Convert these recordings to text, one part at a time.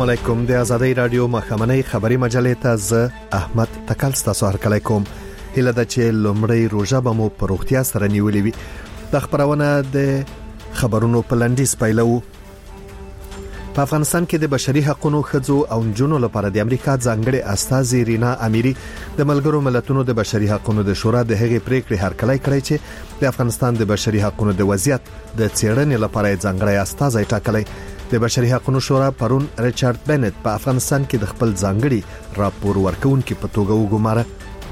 السلام علیکم. د آزادۍ رادیو مخامنۍ خبری مجلې ته زه احمد تکل ستاسو هرکلی کوم. هیله ده چې لومړی روزه به مو په روغتیا سره نیولې وي. د خبرونه د خبرونو په لنډیز پیلو. په افغانستان کې د بشري حقوقو خځو او نجونو لپاره د امریکا ځانګړي استازي رینا اميري د ملګرو ملتونو د بشري حقوقو د شورا د هغې پریکړې هرکلی کړی چې د افغانستان د بشري حقوقو د وضعیت د څېړنې لپاره ځانګړي استازي ټاکلی. د بشري حقوقو شورا پرون ریچارډ بنت په افغانستان کې د خپل ځانګړي راپور ورکونکو په توګه وګماره.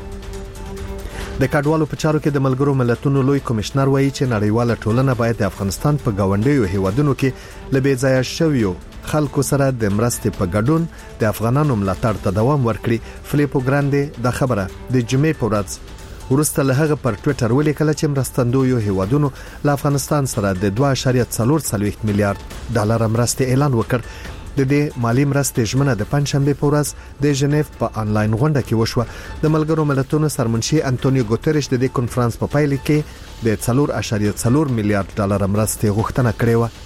د کډوالو په چارو کې د ملګرو ملتونو لوی کمشنر وایي چې نړیواله ټولنه باید د افغانستان په گاونډیو هیوادونو کې لبې ځای شویو خلکو سره د مرستې په ګډون د افغانانو ملاتړ ته دوام ورکړي. فلیپو ګراندي د خبره د جمعې په ورځ ورسته له هغه پر ټوئیټر ولیکل چې مرستندویو هیوادونو له افغانستان سره د 2.4 میلیارډ ډالر مرستې اعلان وکړ. د دې مالی مرستې ژمنه د پنځشنبه په ورځ د ژنیف په انلاین غونډه کې وشوه. د ملګرو ملتونو سرمنشي انټونیو ګوتریش د دې کنفرانس په پایله کې د 4.4 میلیارډ ډالر مرستې غوښتنه کړې و.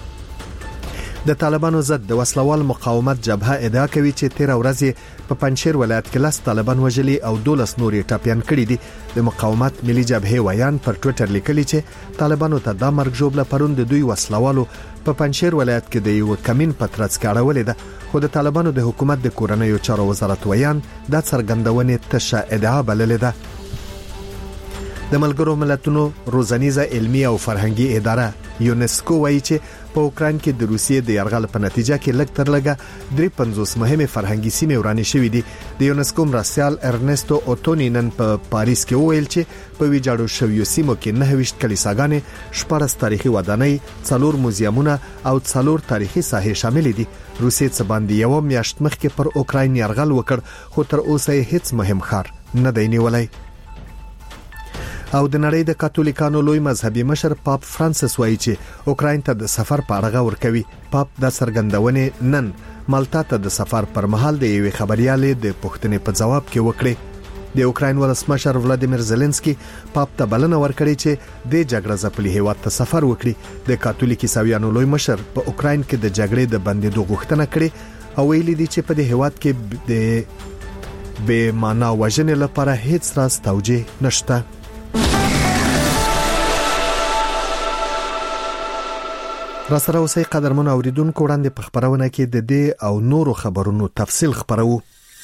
د طالبانو ضد د وسلوال مقاومت جبهه ادعا کوي چې 13 ورځې په پنځشیر ولایت کې لاس طالبان وژلي او 12 نورې ټاپیان کړي دي. د مقاومت ملي جبهه ویان پر ټوئیټر لیکلي چې طالبانو ته د مرګ جوړه پرون د دوی وسلوالو په پنځشیر ولایت کې د یو کمین پترڅ کاړولې ده، خو د طالبانو د حکومت د کورنیو چارو وزارت ویان د څرګندونې تشه ادعا بللې ده. د ملګرو ملتونو روزنیزه علمي او فرهنګي اداره یونسکو وایي چې په اوکران کې د روسیې د یرغل په نتیجه کې لږ تر لږه 53 مهمه فرهنګي سیمې ورانې شوې دي. د یونسکو مرستیال ارنستو اوټونی نن په پاریس کې وویل چې په ویجاړو شویو سیمو کې 29 کلیساګانې، 14 تاریخي ودانۍ، 4 موزیمونه او 4 تاریخي ساحې شامل دي. روسیې څه باندې یو میاشت مخکې پر اوکران یرغل وکړ، خو تر اوسه هیڅ مهم ښار نه دی نیولای. او د نړۍ د کاتولیکانو لوی مذهبي مشر پاپ فرانسیس وایي چې اوکراین ته د سفر په اړه ورکوي. پاپ د څرګندونې نن مالټا ته د سفر پر مهال د یوې خبريالې د پوښتنې په جواب کې وکړي. د اوکراین ولسمشر ولادیمیر زيلنسکي پاپ ته بلنه ورکړي چې د جګړه ځپلي هیواد ته سفر وکړي. د کاتولیک عیسویانو لوی مشر په اوکراین کې د جګړې د بندیدو غوښتنه کړې او ویلي دي چې په دې هیواد کې د بې معنا وژنې لپاره هیڅ راز توجیه نشته. را سره اوسئ قدرمن اوریدونکو، وړاندې په خبرونه کې د دې او نورو خبرونو تفصیل خبرو.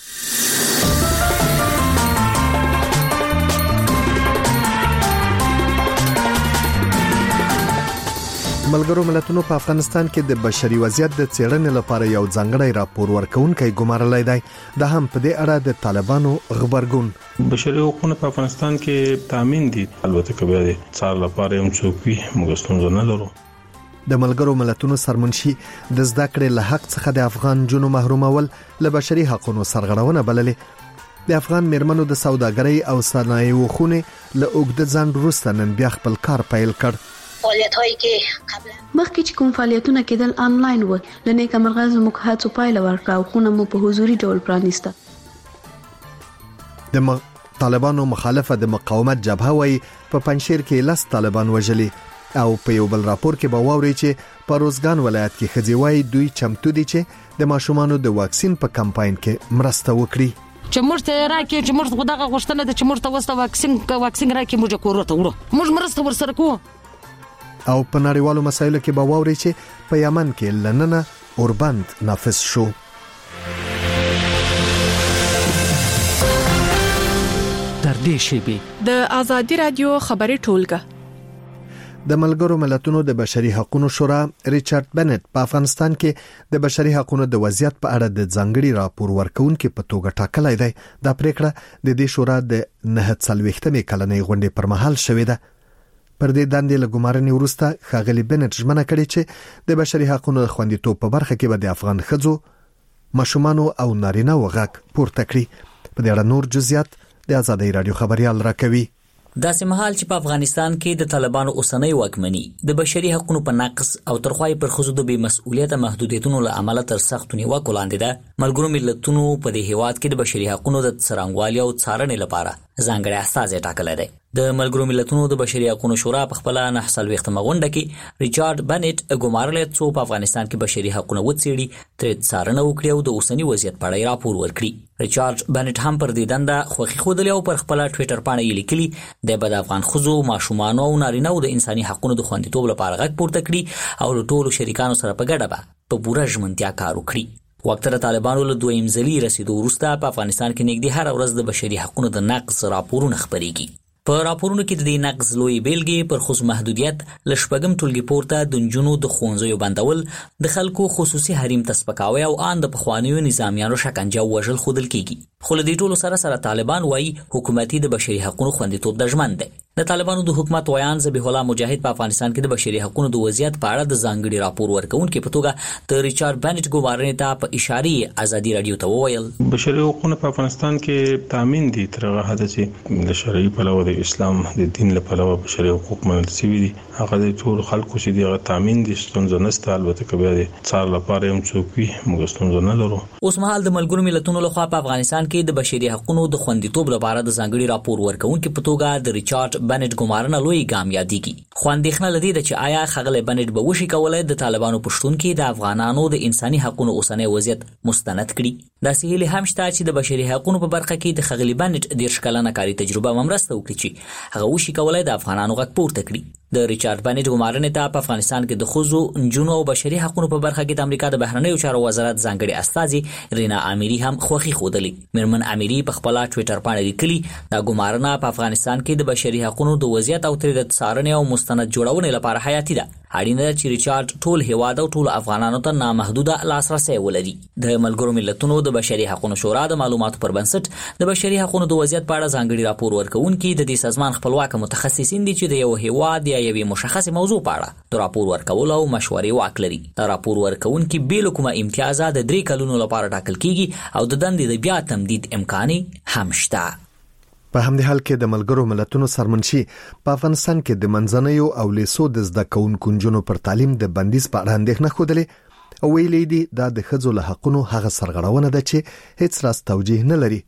ملګرو ملتونو په افغانستان کې د بشري وضعیت د څېړنې لپاره یو ځانګړی راپور ورکونکی ګمارلای دی. د هم په دې اړه د طالبانو خبرګون. بشري حقوقونه په افغانستان کې تامین دي، البته کبه دي څار لپاره هم څوکي موږ ستونزه نه لرو. د ملګرو ملتونو سرمنشي د زده کړې له حق څخه د افغان جنو محرومول له بشري حقوقو سرغړونه بللې. د افغان میرمنو د سوداګرۍ او صنایعو خونه له اوږد ځنډ وروسته نن بیا خپل کار پیل کړ. فعالیت‌هایی که قبلا مخکې چې کوم فعالیتونه کېدل آنلاین و، لنیکه مرغز مکهات او پایله ورکړه او خونه مو په حضوري ډول پرانیسته. د طالبانو مخالفه د مقاومت جبهه وایي په پنځشیر کې لاس طالبان وژلي او په یو بل راپور کې به واوري چې په روزګان ولایت کې خځوي دوی چمتو دي چې د ماشومانو د واکسین په کمپاین کې مرسته وکړي. چې مرسته راکې چې مرسته خدغه غوښتنه د چې مرسته وسته واکسین راکې موږ کوروته وړو، موږ مرسته ورسره کوو. او په نړیوالو مسایلو کې به واوري چې په یمن کې لننه اوربند نافذ شو. تر دې شی د آزادۍ رادیو خبري ټولګه. د ملګرو ملتونو د بشري حقوقو شورا ریچارډ بنت په افغانستان کې د بشري حقوقو د وضعیت په اړه د ځانګړي راپور ورکونکو په توګه ټاکلی دی. دا پریکړه د دې شورا د 49مې کلنۍ غونډې پر مهال شوې ده. پر دې دندې له ګمارنې وروسته ښاغلي بنت ژمنه کړې چې د بشري حقوقو خوندیتوب په برخه کې به د افغان ښځو، ماشومانو او نارینه وغږ پورته کړي. په دې اړه نور جزئیات د آزادۍ رادیو خبريال راکوي. داسې مهال چې په افغانستان کې د طالبانو اوسنۍ واکمني د بشري حقوقو په نقص او ترخوای پر خصوص د بې مسؤلیت محدودیتونو له امله تر سخت نیوکو لاندې ده، ملګرو ملتونو په دې هیواد کې د بشري حقوقو د څرنګوالي او څارنې لپاره ځانګړي استازی ټاکلی دی. د ملګرو ملتونو د بشري حقوقو شورا په خپل 9 غونډه کې ریچارډ بنټ ګمارلی څو په افغانستان کې بشري حقوقونه وڅېړي، ترې څارنه وکړي او د اوسني وضعیت په اړه راپور ورکړي. ریچارډ بنټ هم پر دې دنده خوښي ښودلې او پر خپل ټویټر باندې یې لیکلي دی به د افغان ښځو، ماشومانو او نارینه‌و د انساني حقوقو د خوندیتوب لپاره غږ پورته کړي او له ټولو شریکانو سره په ګډه به په پوره ژمنتیا کار وکړي. وقته طالبانو له دویم ځلي رسیدو وروسته په افغانستان کې نږدې هر ورځ د بشري حقوقو د نقض راپورونه خپرېږي. په راپورونو کې د دې نقض لوی بیلګې پر ښځو محدودیت، له شپږم ټولګي پورته د نجونو د ښوونځیو بندول، د خلکو خصوصي حریم ته سپکاوی او ان د پخوانیو نظامیانو شکنجه او وژل ښودل کېږي. خو له دې ټولو سره طالبان وایي حکومتي د بشري حقوقو خوندیتوب د ژمن دی. د طالبانو د حکومت ویان ذبیح الله مجاهد په افغانستان کې د بشري حقوقو د وضعیت په اړه د ځانګړي راپور ورکونکو په توګه د ریچارډ بنټ ګمارنې ته په اشاره ازادي رادیو ته وویل بشري حقوقونه په افغانستان کې تامین دي تر هغه حد چې د شرعي پلوه د اسلام د دین له پلوه بشري حقوق منل شوي دي. هغه د ټول خلکو چې دغه تامین دي ستونزه نشته. البته که بیا د څار لپاره هم څوک وي موږ ستونزه نه لرو. اوس مهال د ملګرو ملتونو لخوا په افغانستان کې د بشري حقوقو د خوندیتوب لپاره د ځانګړي راپور ورکونکو په توګه د ریچارډ بنټ ګمارنه لوی ګام یادېږي. خو اندېښنه لدی چې آیا خغل بنټ به وشي کولای د طالبانو پښتون کې د افغانانو د انساني حقوقو اوسنۍ وضعیت مستند کړي. دا سهیل هم شته چې د بشري حقوقو په برخه کې د خغل بنټ د شکلانه کاری تجربه ممرسته وکړي چې هغه وشي کولای د افغانانو غږ پورته کړي. د ریچارډ بنټ ګمارنې ته په افغانستان کې د ښځو، نجونو او بشري حقوقو په برخه کې د امریکا د بهرنیو چارو وزارت ځانګړي استازي رینا اميري هم خوښي ښودلې. مرمن اميري په خپل ټویټر باندې لیکلي دا ګمارنه په افغانستان کې د بشري حقوقو د وضعیت او تر د څارنې او مستند جوړونې لپاره حیاتي ده. اړینه ده چې ریچارډ ټول هیواد او ټول افغانانو ته نامحدوده لاسرسي ولري. د ملګرو ملتونو د بشري حقوقو شورا د معلوماتو پر بنسټ د بشري حقوقو د وضعیت په اړه ځانګړي راپور ورکونکي د دې سازمان خپلواک متخصصین دي چې د یو هیواد یا یوې مشخصه موضوع په اړه د راپور ورکول او مشورې واک لري. دا راپور ورکونکي بیل کومه امتیاز د 3 کلونو لپاره ټاکل کیږي او د دندې د بیا تمدید امکاني هم شته. په همدې حال کې د ملګرو ملتونو سرمنشي په افغانستان کې د منځنیو او لیسو د زده کوونکو نجونو پر تعلیم د بندیز په اړه اندېښنه ښودلې او ویلي دي دا د ښځو له حقونو هغه سرغړونه ده چې هیڅ راست توجیه نه لري.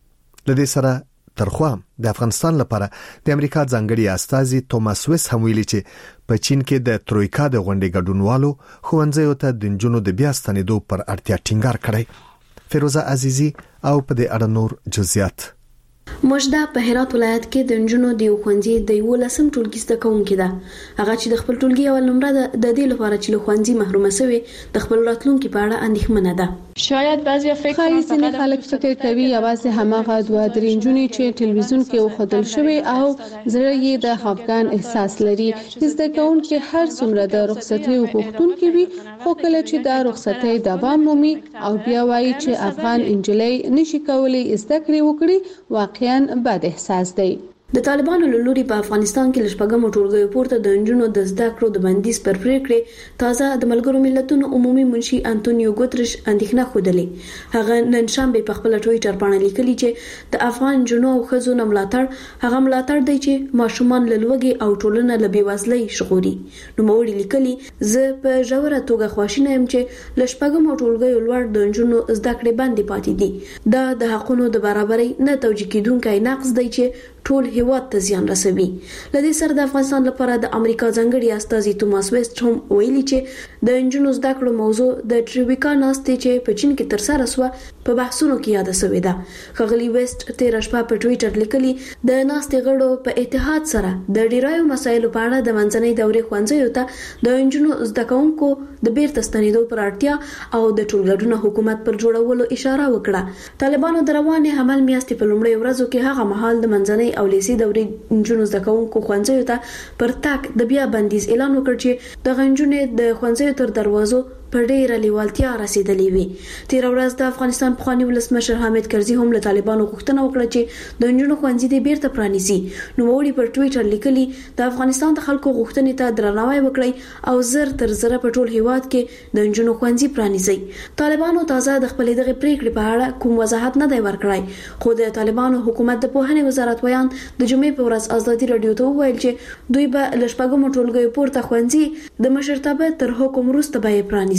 لدې سره ترخوا د افغانستان لپاره د امریکا ځانګړي استازي توماس ویس هم ویلي چې په چین کې د ترویکا د غونډې ګډونوالو ښوونځیو ته د نجونو د بیا ستنېدو پر اړتیا ټینګار کړی. فیروزه عزیزی او په دې اړه نور جزئیات. مجده په هرات ولایت کې د نجونو د یو ښوونځي د 11م ټولګي زده کوونکې ده. هغه چې د خپل ټولګي اول نمره ده د دې لپاره چې له ښوونځي محرومه شوي د خپل راتلونکي په اړه اندېښمنه ده. شاید بعضی ځینې خلک فکر کوي یوازې هماغه 2-3 نجونې چې ټلویزیون کې وښودل شوی او زړه یې د خفګان احساس لري. زده کوونکي هر څومره د رخصتۍ غوښتونکي وي خو کله چې دا رخصتۍ دوام مومي او بیا وایي چې افغان انجلۍ نشي کولای زده کړې وکړي واقعاً بد احساس دی. د طالبانو له لوري په افغانستان کې لشپږم ټولګي پورته د نجونو د زده کړو د بندیز پر پریکړې تازه د ملګرو ملتونو عمومي منشي انټونیو ګوتریش اندېښنه ښودلې. هغه نن شنبه په خپل ټویټر باندې لیکلي چې د افغان جنو او ښځو ملاتړ هغه ملاتړ دی چې ماشومان له لوږې او ټولنه له بېوزلۍ ژغوري. نو موري لیکلي زه په ژوره توګه خواشینه یم چې لشپږم ټولګي لوړ د نجونو زده کړې باندې پاتې دي. دا د حقوقو د برابرۍ نه توجیه کیدونکي نقض دی چې ټول هیواد ته زیان رسوي. لدې سره د افغانستان لپاره د امریکا ځانګړي استازي توماس ویست هم ویلي چې د نجونو زده کړو موضوع د ټریویکا ناستې چې په چین کې ترسره شوه په بحثونو کې یاد شوې ده. خغلی ویست 13 شپه په ټویټر لیکلي د ناستې غړو په اتحاد سره د ډیرایو مسایلو په اړه د منځنۍ دورې ښوونځیو ته د نجونو زده کوونکو د بیرته ستنېدو پر اړتیا او د ټولګډون حکومت پر جوړولو اشاره وکړه. طالبانو د روانې حمل میاشتې په لومړۍ ورځو کې هغه مهال د منځنۍ او لیسي دورې نجونو زده کوونکو ښوونځیو ته پر تاک د بیا بندیز اعلان وکړ چې د غنجونې د ښوونځیو تر دروازو په ډیره لیوالتیا رسیدلې وي. تیر ورځ د افغانستان پخوانی ولسمشر حامد کرزي هم له طالبانو غوښتنه وکړه چې د نجونو ښوونځي د بیرته پرانیزي. نو وړي پر ټویټر لیکلي د افغانستان د خلکو غوښتنې ته درناوی وکړي او زر تر زر په ټول هیواد کې د نجونو ښوونځي پرانیزي. طالبانو تازه د خپل دغه پریکړې په اړه کوم وضاحت نه دی ورکړی خو د طالبانو حکومت د پوهنې وزارت ویان د جمعې په ورځ ازادي رادیو ته وویل چې دوی به لشپږم ټولګي پورته ښوونځي د مشرتابه تر حکم وروسته به پرانیزي.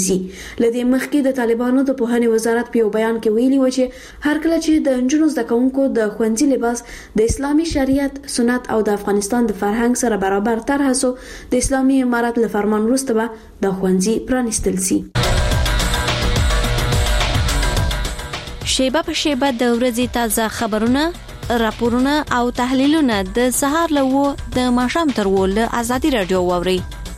زی. لدې مخکې د طالبانو د پوهنې وزارت په یو بیان کې ویلي و چې هر کله چې د نجونو زده کوونکو د ښوونځي لباس د اسلامي شریعت، سنت او د افغانستان د فرهنګ سره برابر طرحه سو، د اسلامي امارت له فرمان وروسته به د ښوونځي پرانیستل شي. شیبه په شیبه د ورځې تازه خبرونه، راپورونه او تحلیلونه د سهار له 9 د ماښام تر 10 له ازادي رادیو واوري.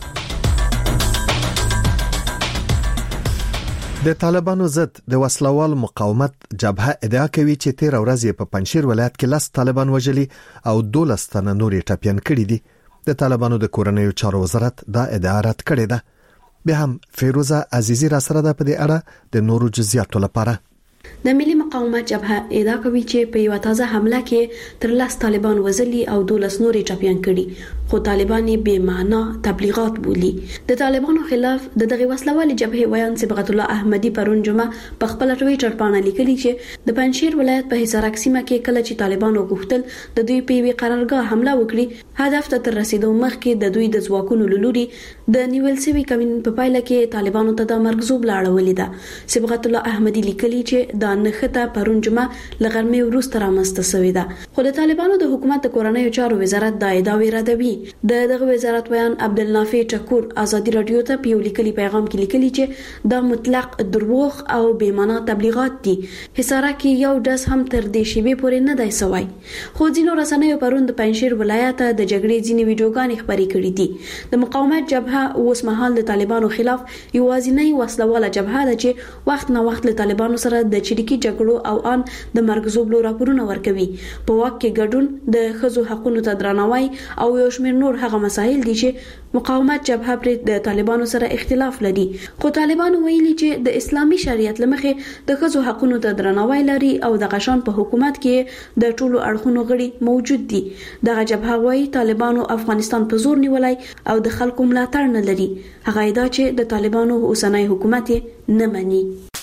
د طالبانو ضد د وسلوال مقاومت جبهه ادعا کوي چې 13 ورځې په پنځشیر ولایت کې 10 طالبان وژلي او 12 تنه نور ټپيان کړي دي. د طالبانو د کورنیو چارو وزارت دا ادعا رد کړې ده. به هم فیروزه عزیزی را سره ده په دې اړه د نورو جزئیاتو لپاره. د ملي مقاومت جبهه ادعا کوي چې په یو تازه حمله کې تر 10 طالبان وژلي او 12 نور ټپيان کړي، خو طالبان یې بې معنا تبلیغات بولي. د طالبانو خلاف دغه وسلوال جبهه ویان صبغت الله احمدی پرون جمعه په خپل ټویټر باندې لیکلي چې د پنځشیر ولایت په حصارک سیمه کې کله چې طالبانو غوښتل د دوی په وی قرارګاه حمله وکړي، هدف ته تر رسیدو مخکې د دوی د ځواکونو لوري د نیول شوی کمین په پایله کې طالبانو ته د مرګزوب لاړولې ده. صبغت الله احمدی لیکلي چې دا نخته پرون جمعه لغرمې وروسته رامنځته شوې ده، خو د طالبانو د حکومت د کورنیو چارو وزارت دا ادعا ردوي. دغه وزارت بیان عبدالنافع ټکور ازادي رادیو ته په لیکلي پیغام کې لیکلي چې دا مطلق دروغ او بې معنا تبلیغات دي. حصاره کې یو داس هم تر دې شیبې پورې نه دی سوی، خو ځینو رسنیو پرون د پنځشیر ولایت د جګړې ځینې ویډیوګانې خبرې کړې دي. د مقاومت جبهه اوس مهال د طالبانو خلاف یوازینی وسلواله جبهه ده چې وخت نه وخت له طالبانو سره د چریکي جګړو او ان د مرګزوب راپورونه ورکوي. په واک کې ګډون، د ښځو حقوقو ته درناوی او یو شمېر نور هغه مسایل دي چې مقاومت جبهه پر د طالبانو سره اختلاف لري. خو طالبانو ویلي چې د اسلامي شریعت لمخې د ښځو حقوقو ته درناوی لري او د غشان په حکومت کې د ټولو اړخونو غړي موجود دي. دغه جبهه وايي طالبانو افغانستان په زور نیولای او د خلکو ملاتړ نه لري. هغه ادعا چې د طالبانو اوسنۍ حکومت نه مني.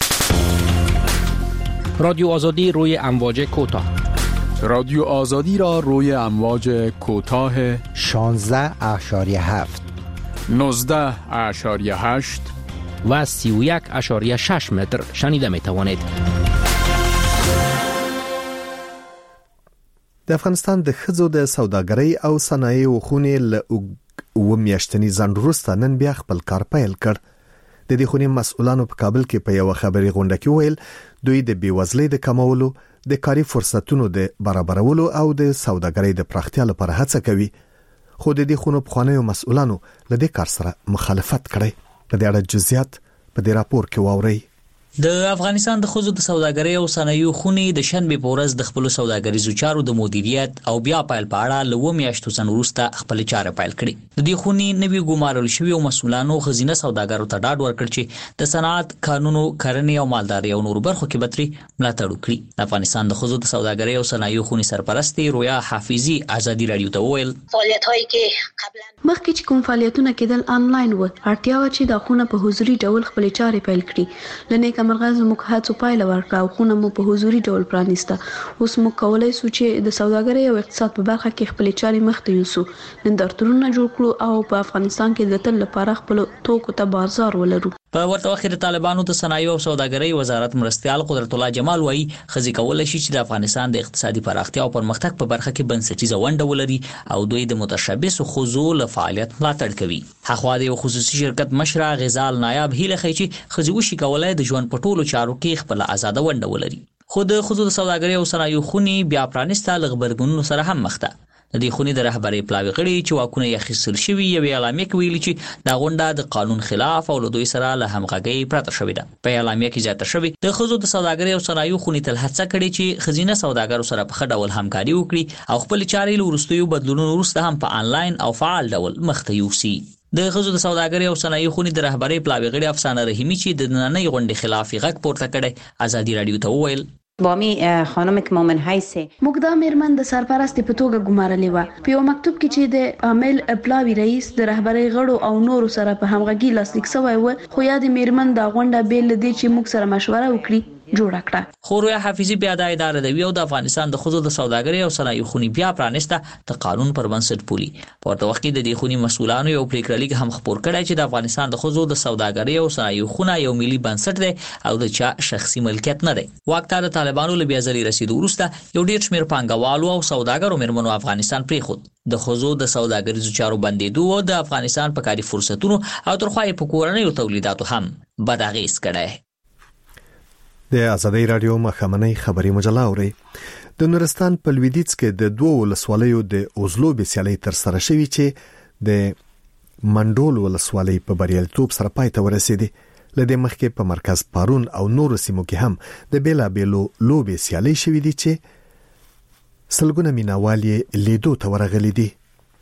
رادیو آزادی روی امواج کوتاه. رادیو آزادی را روی امواج کوتاه 16.7 19.8 و 31.6 متر شنیده می توانید. د افغانستان د ښځو د سوداګرۍ او صنایعو خونې له میاشتني ځنډ وروسته نن بیا خپل کار پیل کړ. د دې خونې مسؤلانو په کابل کې په یو خبري غونډه کې ویل دوی د بیوزلۍ د کمولو، د کاري فرصتونو د برابرولو او د سوداګرۍ د پراختیا لپاره هڅه کوي. خو د دې خونو پخوانیو مسؤلانو له دې کار سره مخالفت کړی. په دې اړه جزئیات په دې راپور کې واورئ. د افغانستان د ښځو د سوداګرۍ او صنایعو خونې د شنبې په ورځ د خپل سوداګریزو چارو د مدیریت او بیا پیل په اړه له 2 میاشتو څخه وروسته خپل چارې پیل کړې. د دې خونې نوي ګمارل شوی او مسؤلانو خزینه سوداګرو ته ډاډ ورکړ چې د صنعت، قانونو، کرنې او مالدارۍ او نورو برخو کې بتري ملاتړ وکړي. د افغانستان د ښځو د سوداګرۍ او صنایعو خونې سرپرست رویا حافظي ازادي رادیو ته وویل فعالیت‌هایی که قبلا مخکې چې کوم فعالیتونه کېدل آنلاین و، اړتیا و چې د خونه په حضوري ډول خپل چارې پیل کړي. لنیک مرغاز موږ هڅو پایله ورکړه او خونه مو په حضوري ډول پرانیسته. اوس موږ کولای شو چې د سوداګرۍ او اقتصاد په برخه کې خپل چارې مخته یوسو. نندارتونونه جوړ کړو او په افغانستان کې د تل لپاره خپل توکو ته بازار ولرو. په ورته وخت د طالبانو د صنایعو او سوداګرۍ وزارت مرستيال قدرت الله جمال وایي ښځې کولای شي چې د افغانستان د اقتصادي پراختیا او پرمختګ په برخه کې بنسټیزه ونډه ولري او دوی د متشبث ښځو له فعالیت ملاتړ کوي. هغه د یو خصوصي شرکت مشره غزال نایب هیله کوي چې ښځې وشي کولای د ژوند په ټولو چارو کې خپل آزاد ونډه ولري. خو د ښځو د سوداګرۍ او صنایعو خونې بیا پرانیسته له غبرګونونو سره هم مخ ده. د دې خونې د رهبرۍ پلاوي غړي چې واکونه یې اخیستل شوي یوې اعلامیه کې ویلي چې دا غونډه د قانون خلاف او له دوی سره له همغږۍ پرته شوې ده. په اعلامیه کې زیاته شوې د ښځو د سوداګرۍ او صنایعو خونې تل هڅه کړې چې ښځینه سوداګرو سره په ښه ډول همکاري وکړي او خپل چارې له وروستیو بدلونونو وروسته هم په آنلاین او فعال ډول مخته یوسي. د ښځو د سوداګرۍ او صنایعو خونې د رهبرۍ پلاوي غړي افسانه رحیمي چې د نننۍ غونډې خلاف غږ پورته کړی ازادي رادیو ته وویل بامی خانم که مومن حیث موږ دا میرمن د سرپرست په توګه ګمارلې و. په یو مکتوب کې چې د عامل پلاوي رئیس د رهبرۍ غړو او نورو سره په همغږي لاسلیک شوی و، خو یا د میرمن دا غونډه بیل دي چې موږ سره مشوره وکړي جوړ کړه. خورویا حافظي بیا د ادارې د ویو د افغانستان د خزو د سوداګرۍ او صنایع خونی بیا پرانسته د قانون پر بنسټ پولی. په ورته وخت کې د دې خونی مسؤلانو یو پریکړه لیک هم خبر کړی چې د افغانستان د خزو د سوداګرۍ او صنایع خونه یو ملي بنسټ دی او د چا شخصي ملکیت نه دی. واکدار طالبانو له بیا ځلې رسیدو وروسته یو ډیر شمېر پانګوالو او سوداګرو مېرمنو افغانستان پریښود. د خزو د سوداګریزو چارو بندیدو او د افغانستان په کاري فرصتونو او ترخوای په کورنیو تولیداتو هم بد اغیز کړی. د آزادۍ رادیو مخامنۍ خبري مجله اوري. د نورستان په لویدیځ کې د دوه ولسوالیو د اوزلوبې سیالۍ تر سره شوې چې د منډول ولسوالۍ په بریالیتوب سره پای ته ورسېدې. لدې مخکې په مرکز پارون او نورو سیمو کې هم د بیلابیلو لوبې سیالۍ شوې دي چې سلګونه مینوال یې لیدو ته ورغلي دي.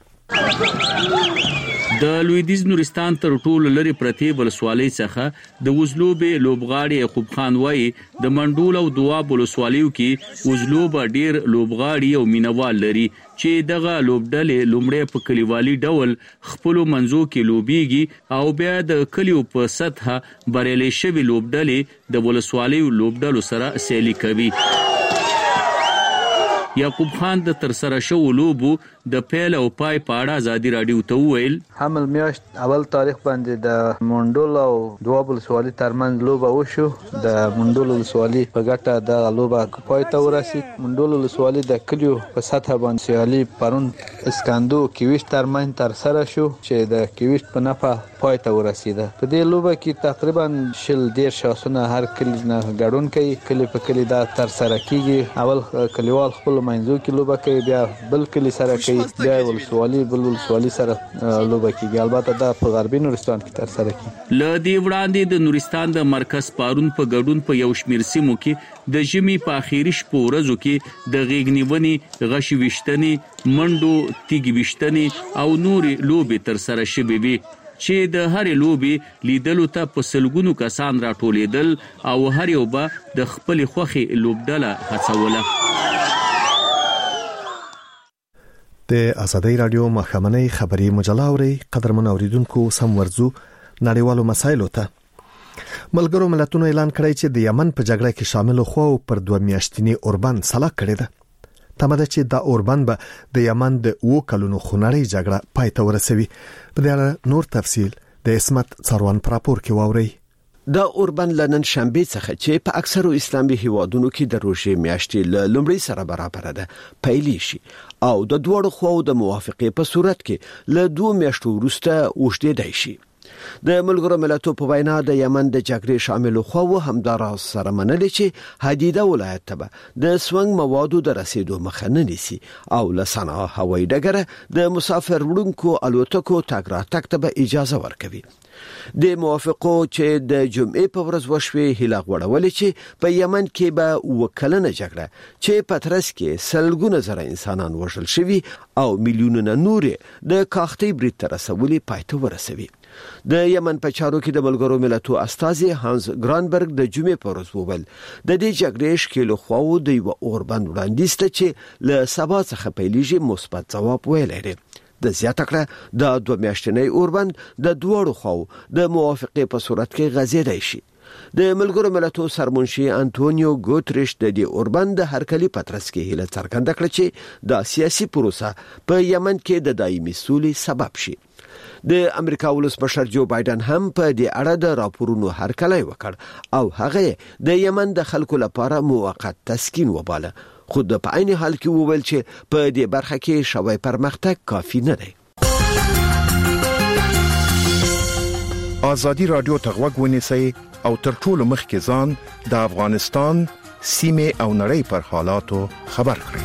د لویدیځ نورستان تر ټولو لري پرتی ولسوالۍ څخه د وزلوبې لوبغاړي یعقوب خان وایي د منډول او دواب ولسوالیو کې وزلوب ډیر لوبغاړي او مینوال لري چې دغه لوبډلې لومړی په کلیوالي ډول خپل منځو کې لوبيږي او بیا د کلیو په سطح بریالي شوی لوبډلې د ولسوالیو لوبډلو سره سیالي کوي. یعقوب خان د تر سره شو لوبو د پیل او پای په اړه ازادي رادیو ته وویل حمل میاشت اول تاریخ باندې د منډول او دواب ولسوالۍ ترمنځ لوبه وشو. د منډول ولسوالۍ په ګټه د لوبه پای ته ورسید. منډول ولسوالۍ د کلیو په سطح باندې سیالي پرون اسکاندو کیويش ترمنځ تر سره شو چې د کیويش په نفع پای ته ورسیده. په دې لوبه کې تقریبا 10 شاسونه هر کلی نه ګډون کوي. کلی په کلی دا تر سره کیږي. اول کلیوال خپل منځو کې لوبه کوي بیا بل کلی سره کوي بیا ولسوالۍ بل ولسوالۍ سره لوبه کوي. البته دا په غربي نورستان کې تر سره کوي. ل دې وړاندې د نورستان د مرکز پارون په ګډون په یو شمیر سیمو کې د ژمي په اخیری شپو ورځو کې د غېګنیونی غشي وشتنی منډو تیګ وشتنی او نوري لوبې تر سره شوي وي چې د هرې لوبې لیدلو ته په سلګونو کسان راټولېدل او هر یو به د خپل خوخي لوبډله هڅوله. د آزادۍ رادیو مخامنۍ خبري مجله اوري. قدرمن اوریدونکو سم ورزو نړیوالو مسایلو ته. ملګرو ملتونو اعلان کړی چې د یمن په جګړه کې شامل خو پر 2 میاشتنی اوربند سلا کړی ده. تمه ده چې دا اوربند به د یمن د 2 کلونو خونړۍ جګړه پای ته ورسوي. په دې اړه نور تفصیل د اسمت څاروان پر راپور کې واوري. دا اوربند لنن شنبه څخه چې په اکثرو اسلامي هیوادونو کې د روژې میاشتې لومړی سره برابر ده پیلې شي او د دوړو خو د موافقې په صورت کې له 2 میاشتو وروسته وشتېدای شي. د ملګرو ملتونو په وینا د یمن د جګړې شامل خو همدارا سره منلې چې حدیده ولایت ته د سونګ موادو د رسیدو مخه نه نیسي او لسانه هوایي ډګر د مسافر وړونکو الوتکو تګ راتګ ته اجازه ورکوي. د موافقو چې د جمعې په ورځ وشوي هیله غوړولې چې په یمن کې به وکلنه جګړه چې په ترڅ کې سلګونه زره انسانان وژل شوي او میلیونونه نور د کاختي برید تر رسولي پای ته ورسوي. د یمن په چارو کې د ملګرو ملتونو استازي هانس ګرانبرګ د جمعې په ورځ وویل د دې جګړې شکل خو د یو اوربند وړاندیز ته چې له سبا څخه پیلېږي مثبت ځواب ویلی. د زیاته کړه د 2 میاشتنی اوربند د دوړو خو د موافقې په صورت کې غځېدای شي. د ملګرو ملتونو سرمنشي انټونیو ګوتریش د دې اوربند د هرکلي پترس کې هیله څرګنده کړه چې د سیاسي پروسه په یمن کې د دایمي سولې سبب شي. د امریکا ولسمشر جو بایدن هم په دې اړه د راپورونو هرکلی وکړ او هغه د یمن د خلکو لپاره موقت تسکین وباله. خود په عین حال کې وویل چې په دې برخه کې شوی پرمختګ کافی نه دی. آزادی رادیو ته غوږ ونیسئ او تر ټولو مخکې ځان د افغانستان سیمه او نړۍ پر حالاتو خبر کړئ.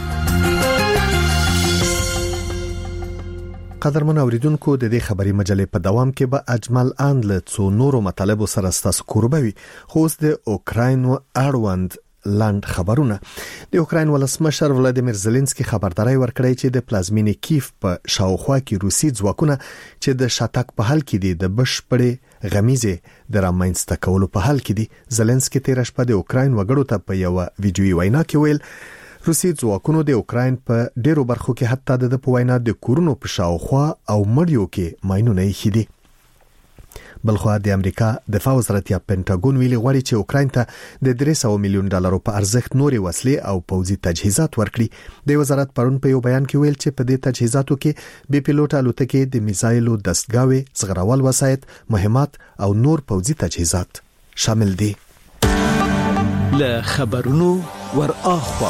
قدرمن اوریدونکو د دې خبري مجلې په دوام کې به اجمل اند له څو نورو مطالبو سره ستاسو کوربوي. خو اوس د اوکراین اړوند لاند خبرونه. د اوکراین ولسمشر ولادیمیر زيلنسکي خبرداري ورکړی چې د پلازمینې کیف په شاوخوا کې روسي ځواکونه چې د شاتګ په حال کې دي د بشپړې غمیزه د رامنځته کولو په حال کې دي. زيلنسکي تیر شپه د اوکراین وګړو ته په یو ویډیوي وینا کې ویل روسي ځواکونو د اوکراین په ډیرو برخو کې حتی د پوینا د کورونو په شاوخوا او مړیو کې ماینونه یې خېدي. بلخو د امریکا دفاع وزارت یا پینټاګون ویلي غواړي چې اوکراین ته د $300 میلیون په ارزښت نوري وسلې او پوځي تجهیزات ورکړي. د وزارت پرون په یو بیان کې ویل چې په دې تجهیزاتو کې بي پيلوټ الوتکې د میزایلو دستګاوې، زغرول وسایط، مهمات او نور پوځي تجهیزات شامل دي. له خبرونو ور اخوا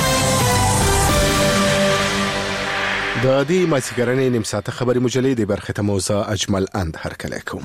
د دې مازیګرنې نیم ساعته خبري مجلې د برخه موضوع اجمل اند هرکلی کوم.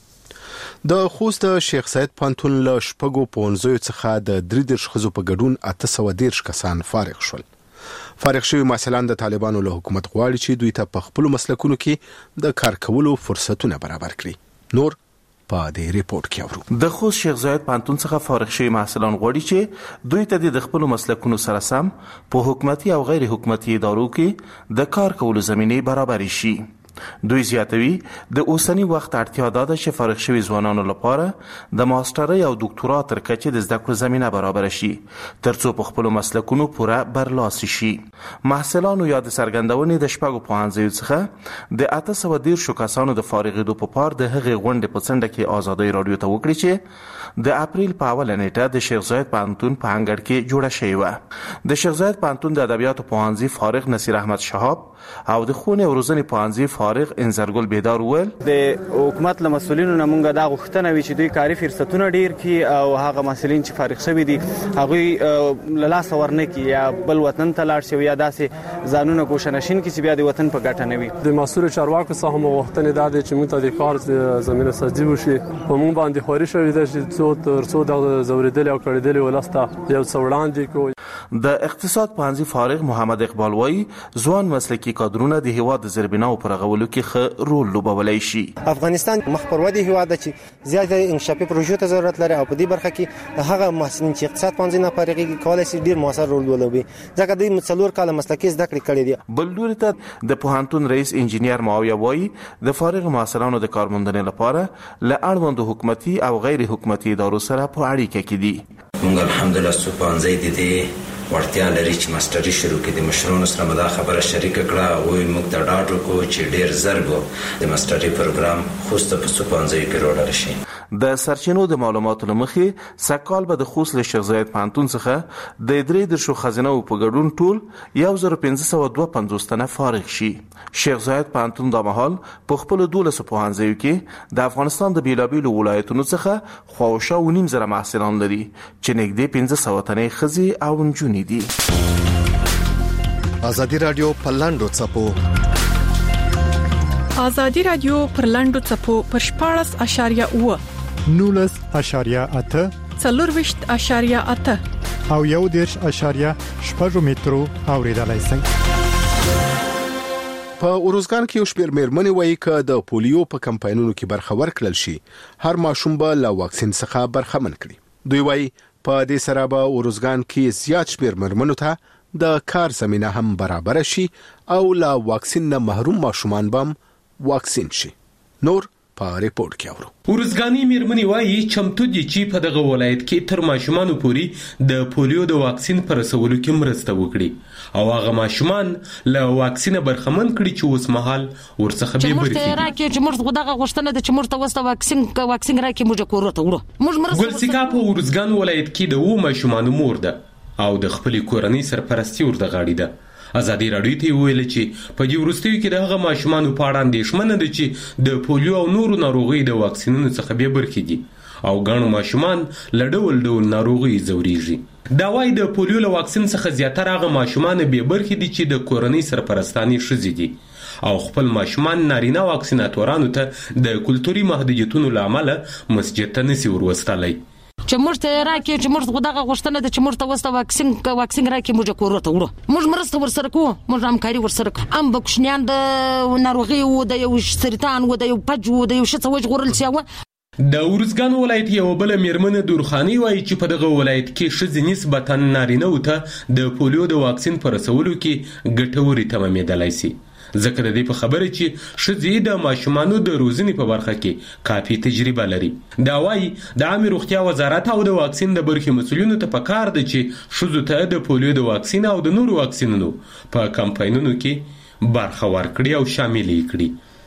د خوست شیخ زاید پانتون له شپږو پونځو څخه د 3 خزو په ګډون 810 کسان فارغ شول. فارغ شوی محصلان د طالبانو له حکومت غواړي چې دوی ته په خپل مسلکونو کې د کار کولو فرصتونه برابر کړي. نور په دې ریپورت کې اورو. د خوست شیخ زاید پانتون څخه فارغ شوی محصلان غواړي چې دوی ته د خپل مسلکونو سره سم په حکومتي او غیر حکومتي ادارو کې د کار کولو زمینه برابر شي. دوی زیاتوي د اوسنی وخت اړتیا ده چې فارغ شوی ځوانانو لپاره د ماسترۍ او دکتورا تر کچې د زده کړو زمينه برابر شي ترڅو په خپل مسلکونو پوره برلاسي شي. محصلانو یا د سرګندونې د شپږو پوهنځیو څخه د 810 کسانو د فارغېدو په پار د هغې غونډې په څنډه کې ازادۍ رادیو ته وکړي چې د اپریل په اوله نیټه د شیخ زاید پانتون په انګړ کې جوړه شوې وه. د شیخ زاید پانتون د ادبیاتو پوهنځي فارغ نصیر احمد شهاب او د ښوونې او روزنې پوهنځي فارغ انزرګل بیدار ول د حکومت له مسولینو نه مونږه دا غوښتنه وی چې دوی کاري فرصتونه ډیر کړي او هغه مسولین چې فارغ شوي دي هغه له لاس ورنه کړي یا بل وطن ته لاړ شي یا داسې ځانونه ګوښنشین کړي چې بیا د وطن په ګټه نه وي. د مسؤل چارواکو څخه مو غوښتنه ده چې موږ ته د کار زمينه سازي وشي په مونږ باندې خوري شوی ده چې څو د زوریدل او کړیدل ولسته یو څوړاندې کوي. د اقتصاد پوهنځي فارغ محمد اقبال وایي ځوان مسلکي کادرونه د هیواد د زیربناو پر غولو کې ښه رول لوبولی شي. افغانستان مخ پر ودې هیواد دی چې زیاته انکشافي پروژو ته ضرورت لري او په دې برخه کې هغه محصلین چې اقتصاد پوهنځي نه فارغېږي کولای شي ډیر موثر رول ولوبي ځکه دوی څلور کاله مسلکي زده کړې کړې دي. بل لوري ته د پوهنتون رئیس انجینیر معاویه وایي د فارغ محصلانو د کارموندنې لپاره له اړوندو حکومتي او غیر حکومتي ادارو سره په اړیکه کې دي. موږ الحمدلله څو پوهنځي دي ورتیا لري چې ماستري شروع کړي. د مشرانو سره مدا خبره شریک کړه او موږ ته ډاډ ورکړ چې ډیر زرګو د ماستري پروګرام خوست په سپانځي کې وروړل شي. د سرچینو د معلوماتو لمخې سکهال به د خوست له شیخ زاید پانتون څخه د 3 خزینه په ګډون ټول 1552 تنه فارغ شي. شیخ زاید پانتون د مهال په خپل 12 پوهنځیو کې د افغانستان د بیلابیلو ولایتونو څخه خواوشا و نیم زره محصلان لري چې نږدې 1500 تنه ښځې او نجونې دي. ازادي رادیو په لاندو څپو ازادي رادیو پر لاندو څپو پر 14.8 19.8 24.8 او 1.8 مترو اوریدلای شئ. په اروزګان کې یو شمېر مېرمنې وایي چې د پولیو په کمپاینونو کې برخه ورکړل شي هر ماشوم به له واکسین څخه برخمن کړي. دوی وایي په دې سره به اروزګان کې زیات شمېر مېرمنو ته د کار زمينه هم برابر شي او له واکسین نه محروم ماشومان به واکسین شي. نور په ریپورت کې اورو. اروزګانی مېرمنې وایي چمتو دي چې په دغه ولایت کې تر ماشومانو پورې د پولیو د واکسین پر رسولو کې مرسته وکړي او هغه ماشومان له واکسینه برخمن کړي چې اوس مهال ورڅخه به برخې چې راکې چې موږ دغه غوښتنه ده چې موږ ته وسته واکسین راکې موږ کورته وړو. موږ ګلسیکا په اروزګان ولایت کې د و ماشومانو مور ده او د خپل کورنۍ سرپرستی ورته غاړي ده. ازادي رادیو ته ویل چې په دې وروستیو کې د هغه ماشومانو په اړه اندېښمنه ده چې د پولیو او نورو ناروغیو د واکسینونو څخه به برخې دي او ګڼ ماشومان له ډول ناروغي زوريږي. دا وايي د پولیو له واکسین څخه زیاتره هغه ماشومان به برخې دي چې د کورنۍ سرپرستانې ښځې دي او خپل ماشومان نارینه واکسیناتورانو ته د کلتوري محدودیتونو لامل مسجد ته نسی وروستلای. چې موږ ته راکې چې موږ دغه غوښتنه ده چې موږ ته وسته واکسین راکې موږ کورته وړو. موږ مرسته ورسره کوو، موږ همکاري ورسره کوو. ام بکشنیان د ناروغي او د یو سرطان او د یو پج او د یو شڅ وجغورل سیاوه. د اروزګان ولایت یو بل میرمنه دورخانی وایي چې په دغه ولایت کې ښځې نسبتا نارینه او ته د پولیو د واکسین پر رسولو کې ګټوري تمامېدلای شي. ځکه د دې په خبره چې ښځې د ماشومانو د روزنې په برخه کې کافي تجربه لري. دا وایي د عامه روغتیا وزارت او د واکسین د برخې مسؤلینو ته پکار ده چې ښځو ته د پولیو د واکسین او د نورو واکسینونو په کمپاینونو کې برخه ورکړي او شامل کړي.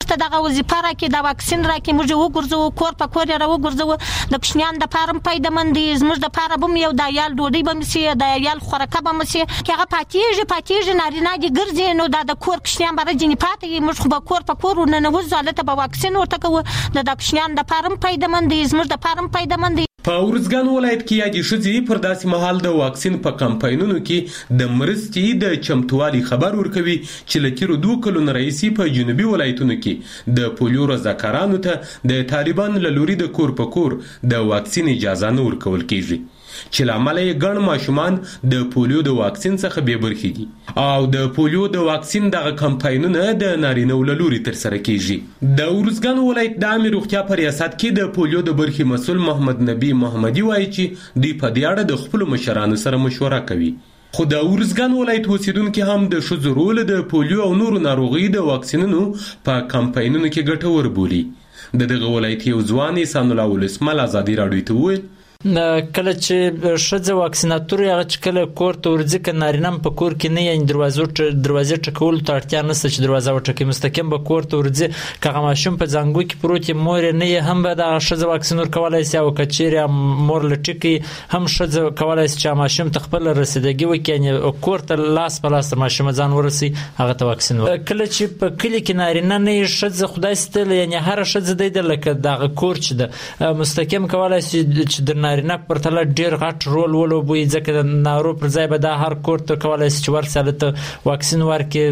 موږ ته دغه وظیفه راکړي د واکسین راکړي موږ وګرځو کور په کور را وګرځو د کوچنیان د فارم پیدمن دي زموږ د فارم هم یو د یال ډوډۍ به سي د یال خوراکه به سي هغه پاتېږي نارینه دي ګرځي نو د کور کوچنیان به جنې پاتې موږ خو به کور په کور نه وځو البته به واکسین ورته کوو د کوچنیان د فارم پیدمن دي زموږ د فارم پیدمن دي په ورزګان ولایت کې یادې ښځې پر داسې مهال د واکسین په کمپاینونو کې د مرستې د چمتووالي خبر ورکوي چې له تېرو 2 کلونو راهیسې په جنوبي ولایتونو کې د پولیو رضاکارانو ته د طالبانو له لوري د کور په کور د واکسین اجازه نه ورکول کېږي چې له امله یې ګڼ ماشومان د پولیو د واکسین څخه بې برخې دي او د پولیو د واکسین دغه کمپاینونه د نارینه‌و له لوري ترسره کېږي د ورزګان ولایت د عامې روغتیا په ریاست کې د پولیو د برخې مسؤل محمد نبی محمدي وایي چې دوی په دې اړه د خپلو مشرانو سره مشوره کوي خو د ورزګان ولایت اوسیدونکي هم د ښځو رول د پولیو او نورو ناروغیو د واکسینونو په کمپاینونو کې ګټور بولي د دغه ولایت یو ځوان احسان الله ولسمل ازادي راډیو ته وویل کله چې ښځه واکسیناتور هغه چې کله کور ته ورځي که نارینه په کور کې نه یعنې دروازې ټکولو ته اړتیا نشته چې دروازه وټکوي مستقیم به کور ته ورځي که هغه ماشوم په زانګو کې پروت وي مور یې نه هم به دغه ښځه واکسین ورکولی شي او که چیرې مور له ټیکي هم ښځه کولی شي چې ماشوم ته خپله رسیدګي وکړي یعنې کور ته لاس په لاس ماشوم ځان ورسي هغه ته واکسین کله چې په کلي کې نارینه نه وي ښځه خدای ستل یعنې هره ښځه دی لکه دغه کور چې ده مستقیم کولی شي چې د نارینه پرتله ډیر غټ رول ولوبوي ځکه د نارو پر ځای به دا هر کور ته کولی شي چې ورسره ته واکسین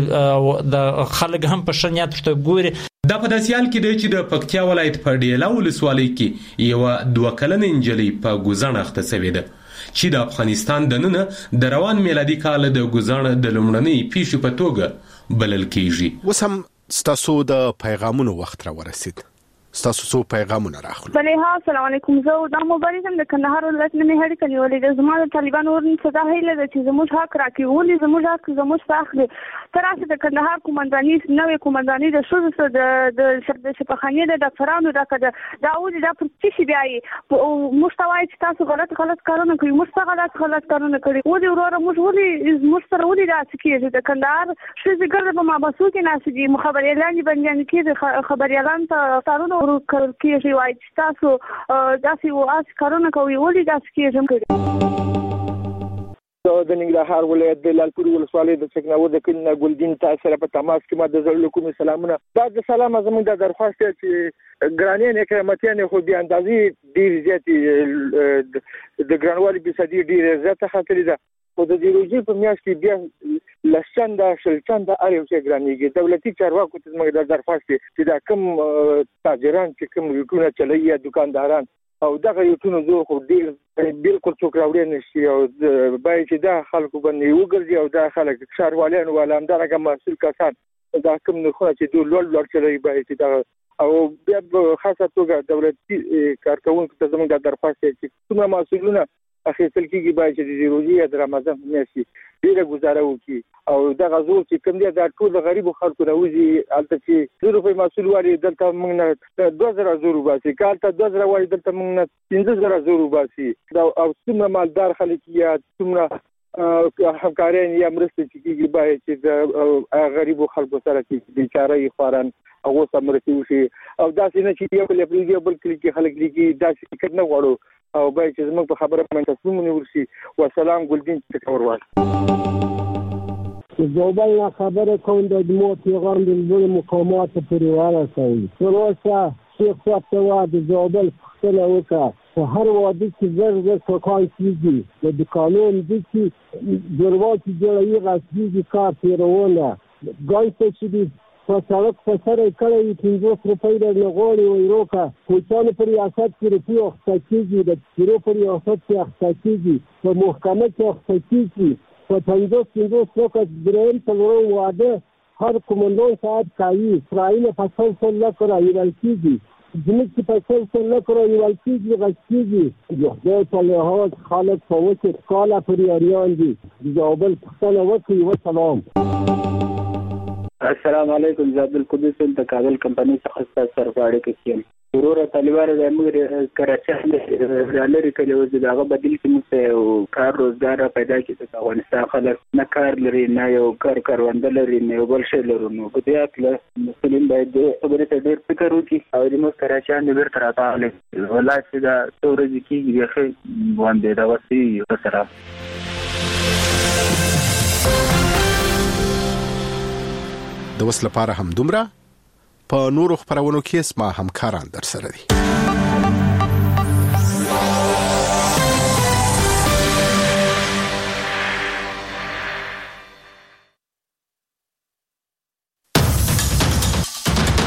ورکړي د خلک هم په ښه نیت ورته ګوري دا په داسې حال کې دی چې د پکتیا ولایت په ډیلا ولسوالۍ کې یوه 2 کلنه نجلۍ په ګوزڼ اخته شوې ده چې د افغانستان دننه د روان میلادي کال د ګوزڼ د لومړنۍ پیښې په توګه بلل کېږي اوس هم ستاسو د پیغامونو وخت را ورسید ستاسو څو پیغامونه راخلو بلې ها السلام علیکم زه دا موبایل هم د کندهار ولایت نه مې هړې کنیولې د زما د طالبانو ورن صدا هیله ده چې زموږ حق راکړي ولې زموږ حق زموږ اخلي تر اوسه د کندهار کومنداني نوې کومنداني د ښځو سره د شفاخانې د ډاکټرانو دا ولې دا پر څه شي بیايي موږ ته وایي چې تاسو غلط کارونه کوي موږ څه غلط کارونه کړي ولې وروره موږ سره ولې داسې کېږي د کندهار ښځې ګرده په مابسو کې ناستې دي خبریالانې بندیانې کېږي خبریالان ته تارونه کېږي وایي چې تاسو داسې واسې کارونه کوي ولې داسې کېږم د ننګرهار ولایت د لالپور ولسوالۍ د څکناور د کلي نه ګلدین تاسو سره په تماس کې ما د زړه کوم سلامونه دا د سلام زموږ د درخواست چې ګرانې نه کرامتيان خو بیا اندازې ډیر زیات د ګرانوالي په صدې ډیر زیات خاطر ده او د دیروجي په میاشت کې بیا لشنده شلچنده اړ یو چې ګرانېږي دولتي چارواکو ته موږ د درخواست چې دا کم تاجران چې کم یوټونه چلوي یا دکانداران او دغه یوټونه زه خو ډیر بالکل څوک راوړی نشي او باید چې دا خلکو باندې وګرځي او دا خلک ښاروالان ولا همدارنګه مسؤل کسان دا کوم نرخونه چې دوی لوړ چلوي باید چې دا او بیا په خاصه توګه دولتي کارکوونکو ته زموږ د درخواست چې څومره مسؤلونه اخیستل کېږي باید چې د روژې یا د رمضان په میاشت کې ډېره ګزاره وکړي او دغه زور چې کوم دی دا ټول د غریبو خلکو راوځي هلته چې 2 روپۍ مسؤل وایي دلته موږ نه 2000 زور وباسي که هلته 2000 وایي دلته موږ نه 15000 زور وباسي او څومره مالدار خلک یا څومره همکاریان یا مرستې چې کېږي باید چې د غریبو خلکو سره چې بیچاره یې خواران هغو سره مرستې وشي او داسې نه چې یو بل پرېږدي او بل کلي کې خلک لیکي داسې فکر نه غواړو او باید چې زموږ په خبره باندې تصمیم ونیول شي وسلام ګلدین څکور زوبل نه خبره کوم د مو پیغام د لوی مقامات پورې ورسوي تروسه شیخ فتوا د زوبل خپله وکړه په هر واده کې زر سکان کېږي د دکانونو دي چې درواچې جوړوي غصبېږي کار تېرونه ګای ته چې دي په سړک په سر یې کړی وي 50 روپۍ درنه غواړي وایي روکه کوچیانو په ریاست کې روپۍ اخیسته کېږي د پیرو په ریاست کې اخیسته کېږي په محکمه کې اخیسته کېږي په 50 روکه درېیم څلورم واده هر کومندان ساعت کوي اسرائیل په 100 لکه راویول کېږي زموږ چې په 100 لکه راویول کېږي غږ کېږي د خدای په لحاظ خلک په وچه ښکاله پرې اریان دي د زابل پوښتنه وکړي وسلام السلام علیکم زه عبدالقدوس د کابل کمپنۍ څخه ستاسو سره په اړیکه کې یم ورور طالبان د موږ کراچۍ لري کله وځي داغه بدیل کې موږ کار روزګار پیدا کړي د افغانستان خلک نه کار لري نه یو کارونده لري نه بل شی لري نو په دې اړه مسلمان باید خبرې ته ډېر فکر وکړي او د موږ کراچۍ نه بیرته راځي ولا چې دا تورځ کیږي بیا باندې دا وسی سره د وسله لپاره هم دومره په نورو خبرونو کې اسما همکاران در سره دي.